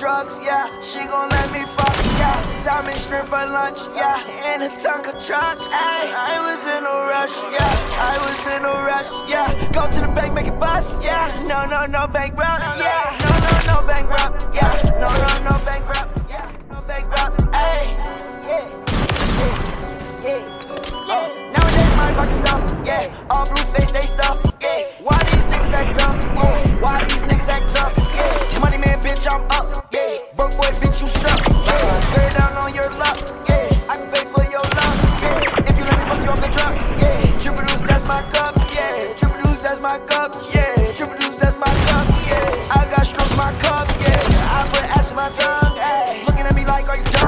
drugs, yeah. She gon' let me fuck, yeah. Salmon shrimp for lunch, yeah. And a Tonka truck, ayy. I was in a rush, yeah. I was in a rush, yeah. Go to the bank, make it bust, yeah. No, no, no bankrupt, yeah. No, no, no bankrupt, yeah. No, no, no bankrupt, yeah. No bankrupt, ayy. Yeah, yeah, yeah. Nowadays my pocket stuff, yeah. All blue face, they stuff, yeah. Why these niggas act tough, yeah. Why these niggas act tough, yeah. Money man, bitch, I'm up, yeah. Broke boy, bitch, you stuck, yeah. Girl down on your luck, yeah. I can pay for your love, yeah. If you let me fuck you off the truck, yeah. Triple deuce, that's my cup, yeah. Triple deuce, that's my cup, yeah. Triple deuce, that's my cup, yeah. I got strokes, my cup, yeah. I put ass in my tongue, ayy. Looking at me like, are you done?